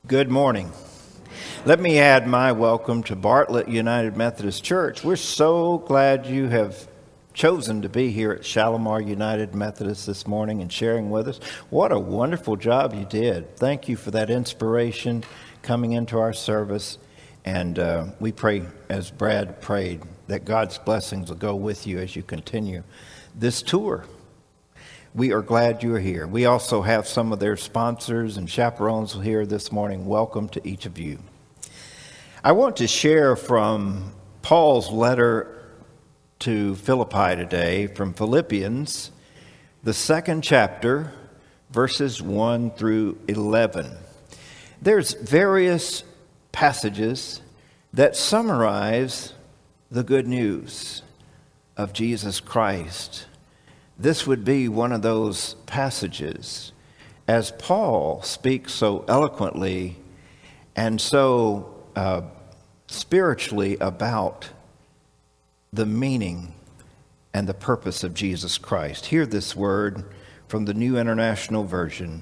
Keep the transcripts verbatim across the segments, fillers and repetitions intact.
Good morning. Let me add my welcome to Bartlett United Methodist Church. We're so glad you have chosen to be here at Shalimar United Methodist this morning and sharing with us. What a wonderful job you did. Thank you for that inspiration coming into our service. And uh, we pray, as Brad prayed, that God's blessings will go with you as you continue this tour. We are glad you are here. We also have some of their sponsors and chaperones here this morning. Welcome to each of you. I want to share from Paul's letter to Philippi today, from Philippians, the second chapter, verses one through eleven. There's various passages that summarize the good news of Jesus Christ. This would be one of those passages, as Paul speaks so eloquently and so uh, spiritually about the meaning and the purpose of Jesus Christ. Hear this word from the New International Version.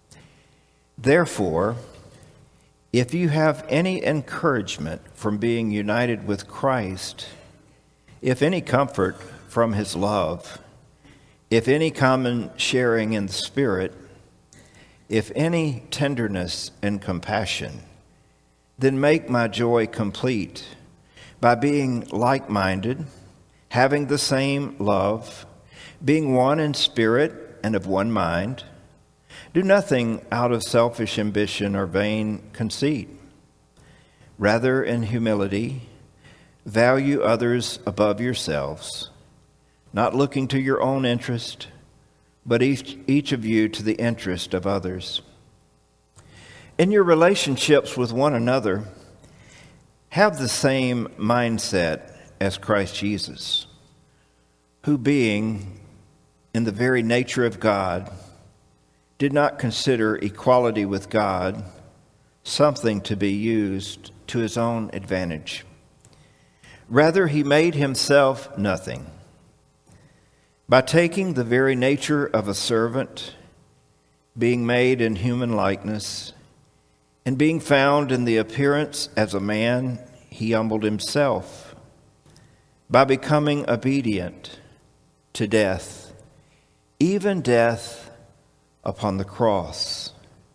Therefore, if you have any encouragement from being united with Christ, if any comfort from his love, if any common sharing in the Spirit, if any tenderness and compassion, then make my joy complete by being like-minded, having the same love, being one in spirit and of one mind. Do nothing out of selfish ambition or vain conceit. Rather, in humility, value others above yourselves, not looking to your own interest, but each, each of you to the interest of others. In your relationships with one another, have the same mindset as Christ Jesus, who being in the very nature of God, did not consider equality with God something to be used to his own advantage. Rather, he made himself nothing, by taking the very nature of a servant, being made in human likeness, and being found in the appearance as a man, he humbled himself by becoming obedient to death, even death upon the cross.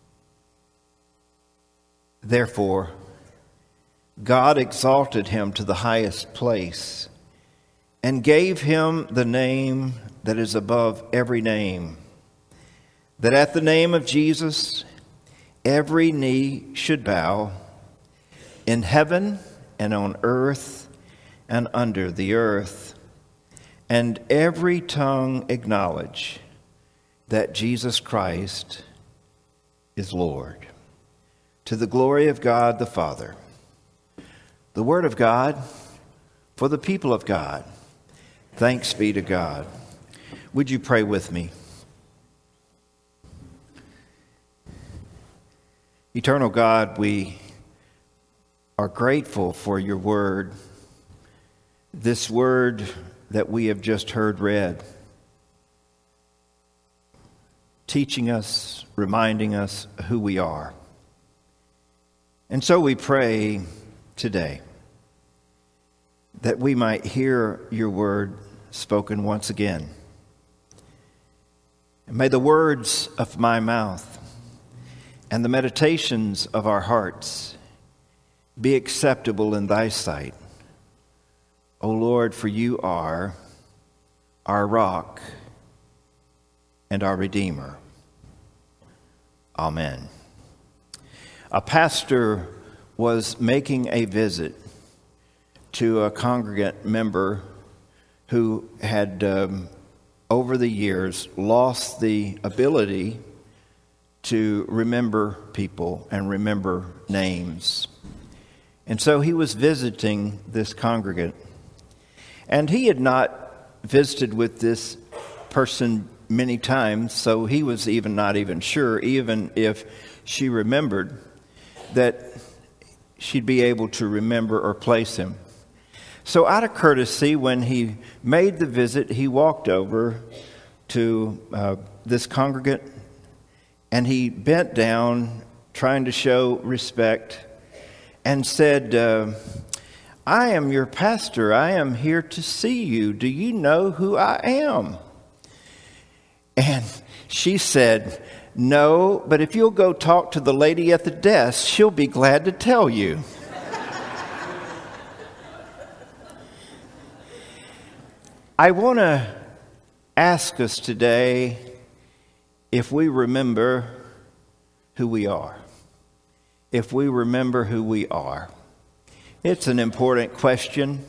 Therefore, God exalted him to the highest place and gave him the name that is above every name, that at the name of Jesus every knee should bow, in heaven and on earth and under the earth, and every tongue acknowledge that Jesus Christ is Lord, to the glory of God the Father. The word of God for the people of God. Thanks be to God. Would you pray with me? Eternal God, we are grateful for your word, this word that we have just heard read, teaching us, reminding us who we are. And so we pray today that we might hear your word spoken once again. And may the words of my mouth and the meditations of our hearts be acceptable in thy sight, O Lord, for you are our rock and our Redeemer. Amen. A pastor was making a visit to a congregant member who had, um, over the years, lost the ability to remember people and remember names. And so he was visiting this congregant. And he had not visited with this person many times, so he was even not even sure, even if she remembered, that she'd be able to remember or place him. So out of courtesy, when he made the visit, he walked over to uh, this congregant, and he bent down, trying to show respect, and said, uh, I am your pastor. I am here to see you. Do you know who I am? And she said, no, but if you'll go talk to the lady at the desk, she'll be glad to tell you. I want to ask us today if we remember who we are. If we remember who we are. It's an important question.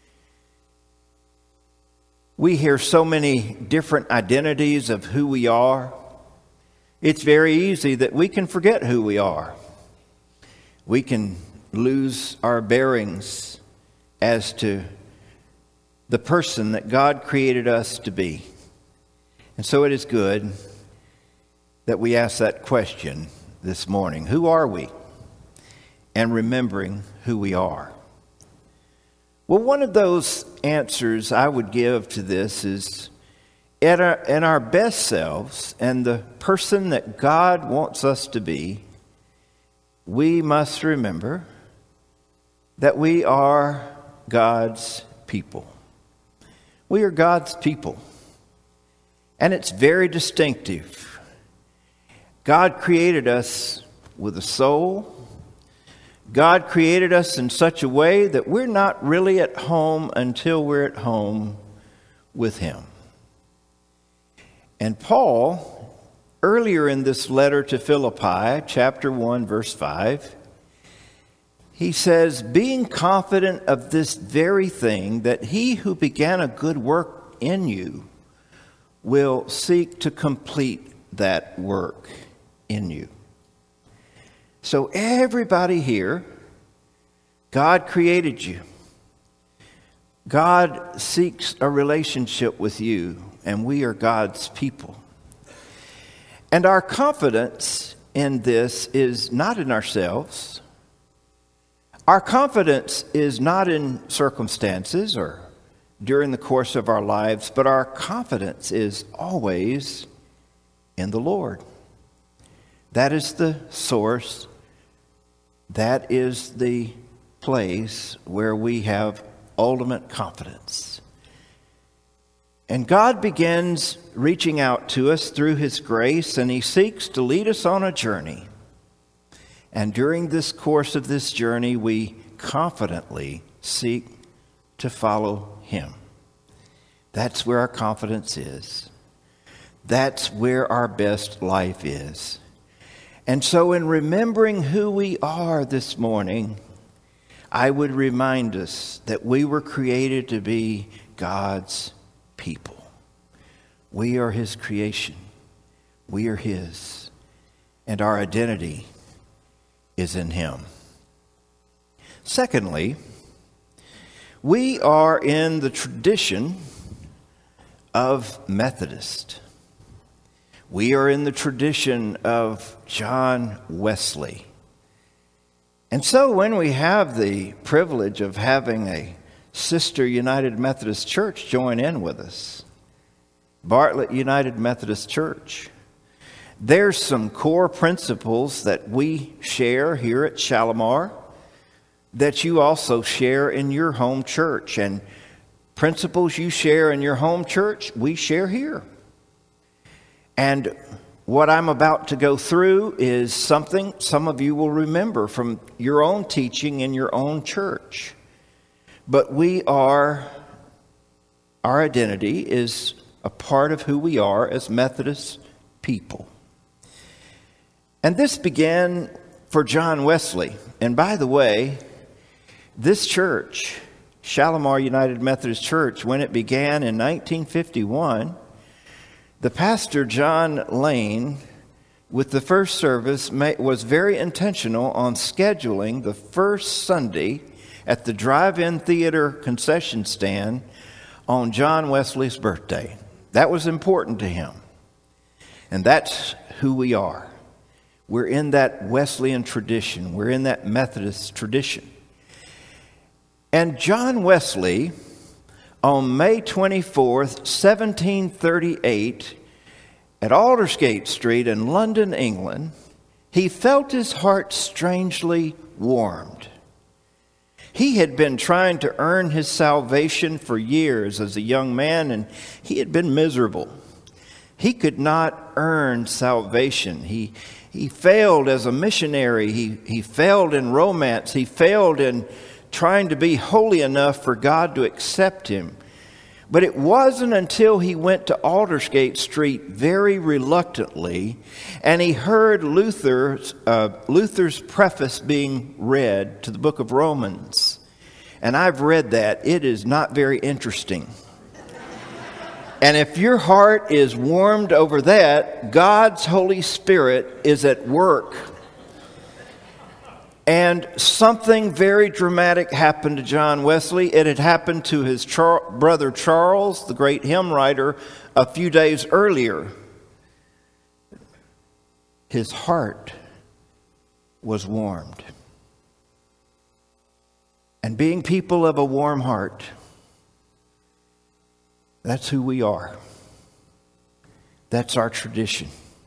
We hear so many different identities of who we are. It's very easy that we can forget who we are. We can lose our bearings as to the person that God created us to be. And so it is good that we ask that question this morning. Who are we? And remembering who we are. Well, one of those answers I would give to this is in our, in our best selves and the person that God wants us to be, we must remember that we are God's people. We are God's people. And it's very distinctive. God created us with a soul. God created us in such a way that we're not really at home until we're at home with Him. And Paul, earlier in this letter to Philippi, chapter one, verse five, he says, being confident of this very thing, that he who began a good work in you will seek to complete that work in you. So everybody here, God created you. God seeks a relationship with you, and we are God's people. And our confidence in this is not in ourselves. Our confidence is not in circumstances or during the course of our lives, but our confidence is always in the Lord. That is the source. That is the place where we have ultimate confidence. And God begins reaching out to us through His grace, and He seeks to lead us on a journey. And during this course of this journey, we confidently seek to follow Him. That's where our confidence is. That's where our best life is. And so in remembering who we are this morning, I would remind us that we were created to be God's people. We are His creation. We are His. And our identity is in Him. Secondly, we are in the tradition of Methodist. We are in the tradition of John Wesley. And so when we have the privilege of having a sister United Methodist Church join in with us, Bartlett United Methodist Church, there's some core principles that we share here at Shalimar that you also share in your home church. And principles you share in your home church, we share here. And what I'm about to go through is something some of you will remember from your own teaching in your own church. But we are, our identity is a part of who we are as Methodist people. And this began for John Wesley. And by the way, this church, Shalimar United Methodist Church, when it began in nineteen fifty-one, the pastor, John Lane, with the first service, was very intentional on scheduling the first Sunday at the drive-in theater concession stand on John Wesley's birthday. That was important to him. And that's who we are. We're in that Wesleyan tradition. We're in that Methodist tradition. And John Wesley, on May twenty-fourth, seventeen thirty-eight, at Aldersgate Street in London, England, he felt his heart strangely warmed. He had been trying to earn his salvation for years as a young man, and he had been miserable. He could not earn salvation. He he failed as a missionary. He, he failed in romance. He failed in trying to be holy enough for God to accept him. But it wasn't until he went to Aldersgate Street very reluctantly and he heard Luther's, uh, Luther's preface being read to the book of Romans. And I've read that. It is not very interesting. And if your heart is warmed over that, God's Holy Spirit is at work. And something very dramatic happened to John Wesley. It had happened to his Char- brother Charles, the great hymn writer, a few days earlier. His heart was warmed. And being people of a warm heart, that's who we are. That's our tradition.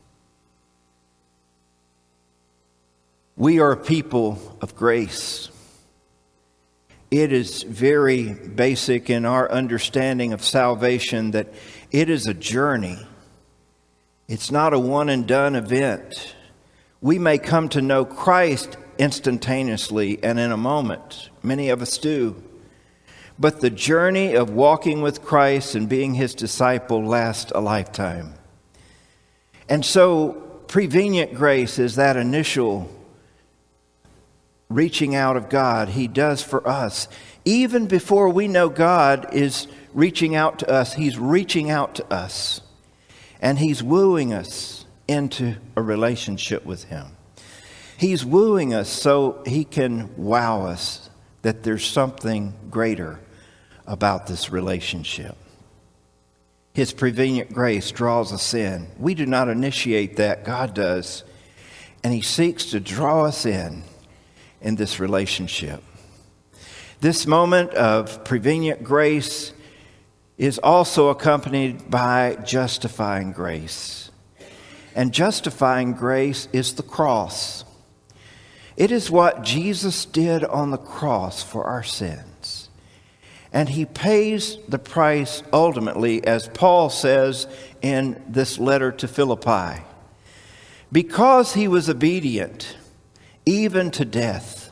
We are a people of grace. It is very basic in our understanding of salvation that it is a journey. It's not a one and done event. We may come to know Christ instantaneously and in a moment. Many of us do. But the journey of walking with Christ and being his disciple lasts a lifetime. And so prevenient grace is that initial reaching out of God he does for us. Even before we know God is reaching out to us, he's reaching out to us. And he's wooing us into a relationship with him. He's wooing us so he can wow us that there's something greater about this relationship. His prevenient grace draws us in. We do not initiate that, God does. And he seeks to draw us in in this relationship. This moment of prevenient grace is also accompanied by justifying grace. And justifying grace is the cross. It is what Jesus did on the cross for our sins. And he pays the price ultimately, as Paul says in this letter to Philippi. Because he was obedient, even to death,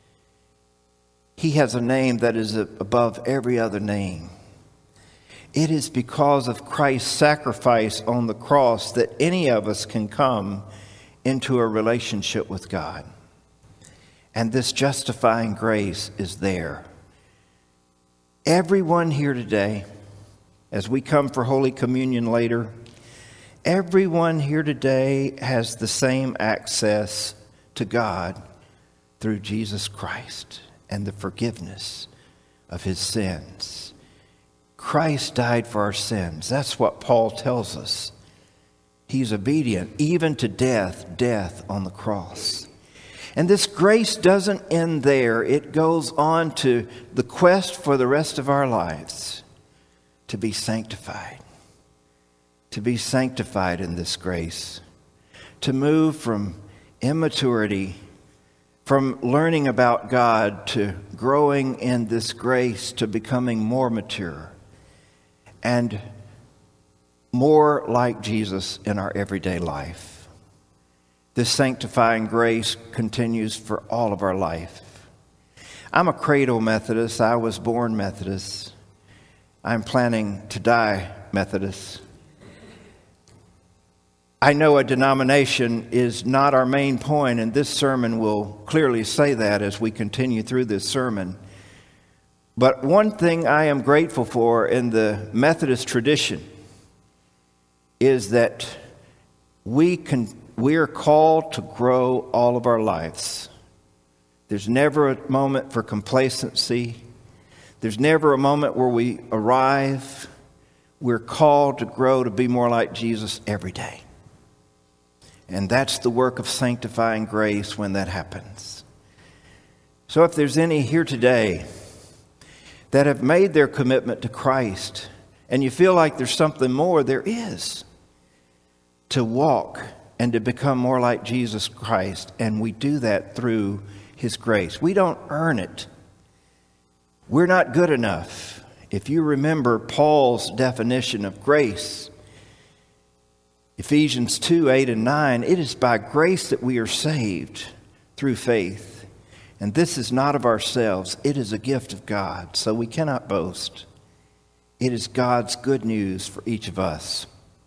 he has a name that is above every other name. It is because of Christ's sacrifice on the cross that any of us can come into a relationship with God. And this justifying grace is there. Everyone here today, as we come for Holy Communion later, everyone here today has the same access to God through Jesus Christ and the forgiveness of his sins. Christ died for our sins. That's what Paul tells us. He's obedient, even to death, death on the cross. And this grace doesn't end there. It goes on to the quest for the rest of our lives to be sanctified. To be sanctified in this grace. To move from immaturity, from learning about God, to growing in this grace, to becoming more mature and more like Jesus in our everyday life. This sanctifying grace continues for all of our life. I'm a cradle Methodist. I was born Methodist. I'm planning to die Methodist. I know a denomination is not our main point, and this sermon will clearly say that as we continue through this sermon. But one thing I am grateful for in the Methodist tradition is that we can we are called to grow all of our lives. There's never a moment for complacency. There's never a moment where we arrive. We're called to grow to be more like Jesus every day. And that's the work of sanctifying grace when that happens. So if there's any here today that have made their commitment to Christ and you feel like there's something more, there is. To walk and to become more like Jesus Christ. And we do that through His grace. We don't earn it. We're not good enough. If you remember Paul's definition of grace, Ephesians two, eight and nine, it is by grace that we are saved through faith. And this is not of ourselves. It is a gift of God, so we cannot boast. It is God's good news for each of us.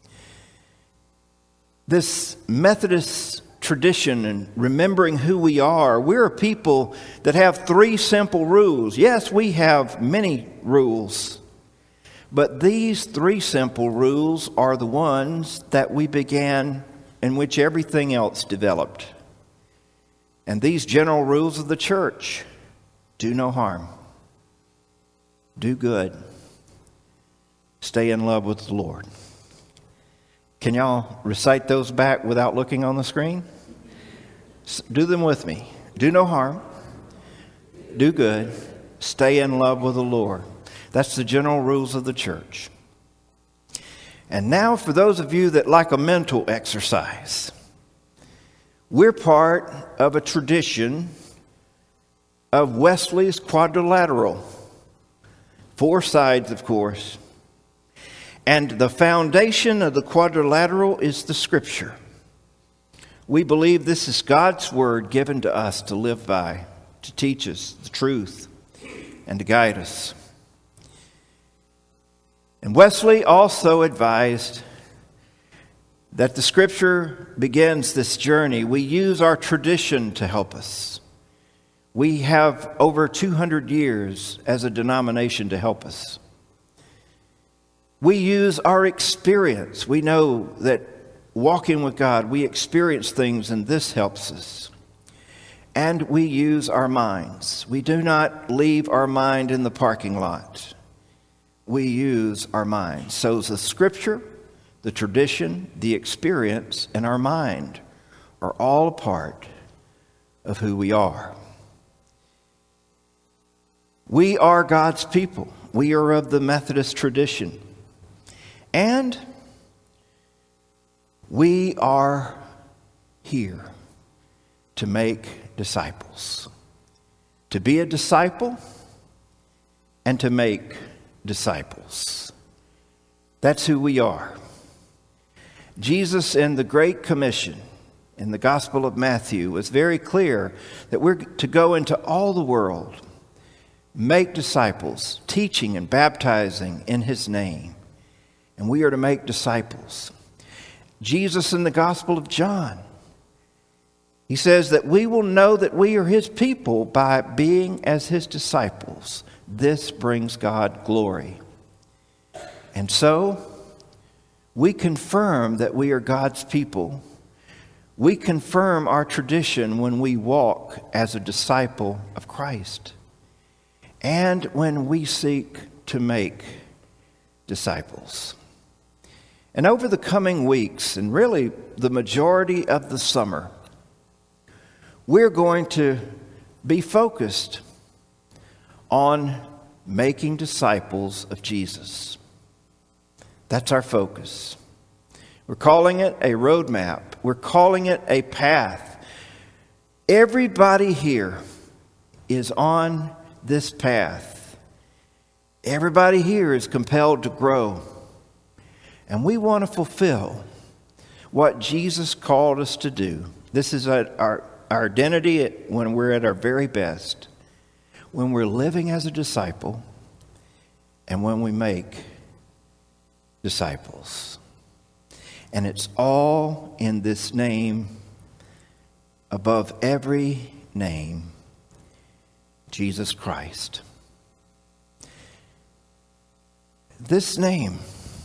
This Methodist tradition and remembering who we are, we're a people that have three simple rules. Yes, we have many rules, but these three simple rules are the ones that we began in which everything else developed. And these general rules of the church: do no harm, do good, stay in love with the Lord. Can y'all recite those back without looking on the screen? Do them with me. Do no harm, do good, stay in love with the Lord. That's the general rules of the church. And now for those of you that like a mental exercise, we're part of a tradition of Wesley's quadrilateral. Four sides, of course. And the foundation of the quadrilateral is the Scripture. We believe this is God's Word given to us to live by, to teach us the truth, and to guide us. And Wesley also advised that the Scripture begins this journey. We use our tradition to help us. We have over two hundred years as a denomination to help us. We use our experience. We know that walking with God, we experience things, and this helps us. And we use our minds. We do not leave our mind in the parking lot. We use our minds. So the Scripture, the tradition, the experience, and our mind are all a part of who we are. We are God's people. We are of the Methodist tradition. And we are here to make disciples. To be a disciple and to make disciples. That's who we are. Jesus in the Great Commission in the Gospel of Matthew was very clear that we're to go into all the world, make disciples, teaching and baptizing in His name. And we are to make disciples. Jesus in the Gospel of John, He says that we will know that we are His people by being as His disciples. This brings God glory. And so, we confirm that we are God's people. We confirm our tradition when we walk as a disciple of Christ. And when we seek to make disciples. And over the coming weeks, and really the majority of the summer, we're going to be focused on making disciples of Jesus. That's our focus. We're calling it a roadmap. We're calling it a path. Everybody here is on this path. Everybody here is compelled to grow. And we want to fulfill what Jesus called us to do. This is our, our identity when we're at our very best. When we're living as a disciple and when we make disciples. And it's all in this name above every name, Jesus Christ. This name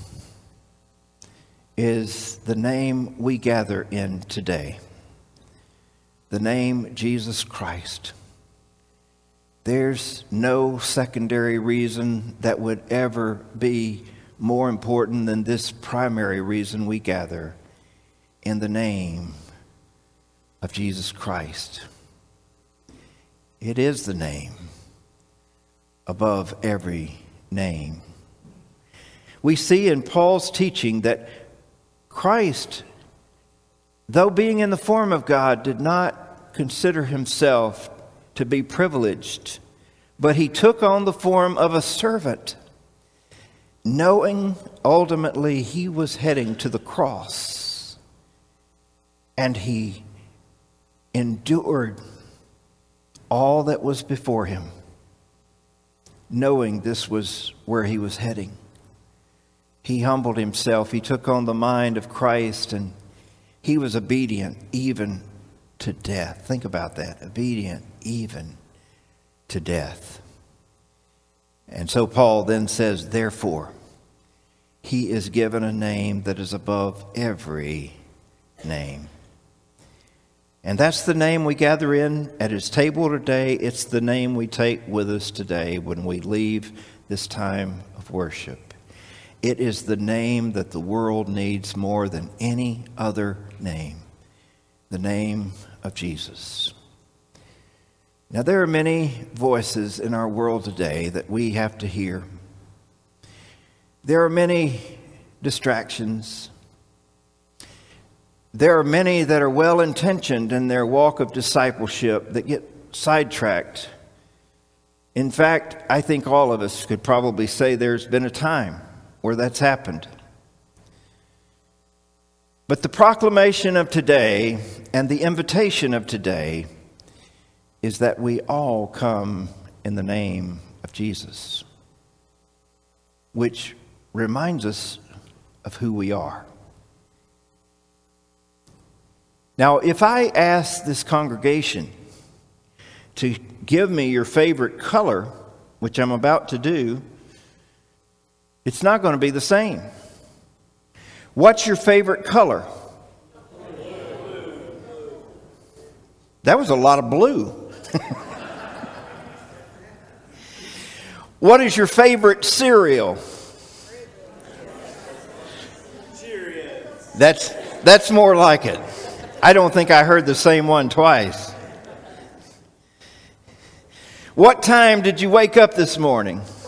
is the name we gather in today. The name Jesus Christ. There's no secondary reason that would ever be more important than this primary reason we gather in the name of Jesus Christ. It is the name above every name. We see in Paul's teaching that Christ though being in the form of God, did not consider himself to be privileged, but he took on the form of a servant, knowing ultimately he was heading to the cross. And he endured all that was before him, knowing this was where he was heading. He humbled himself. He took on the mind of Christ, and he was obedient even to death. Think about that. Obedient even to death. And so Paul then says, therefore, he is given a name that is above every name. And that's the name we gather in at his table today. It's the name we take with us today when we leave this time of worship. It is the name that the world needs more than any other name, the name of Jesus. Now, there are many voices in our world today that we have to hear. There are many distractions. There are many that are well-intentioned in their walk of discipleship that get sidetracked. In fact, I think all of us could probably say there's been a time where that's happened. But the proclamation of today and the invitation of today is that we all come in the name of Jesus, which reminds us of who we are. Now, if I ask this congregation to give me your favorite color, which I'm about to do, it's not going to be the same. What's your favorite color? That was a lot of blue. What is your favorite cereal? That's that's more like it. I don't think I heard the same one twice. What time did you wake up this morning?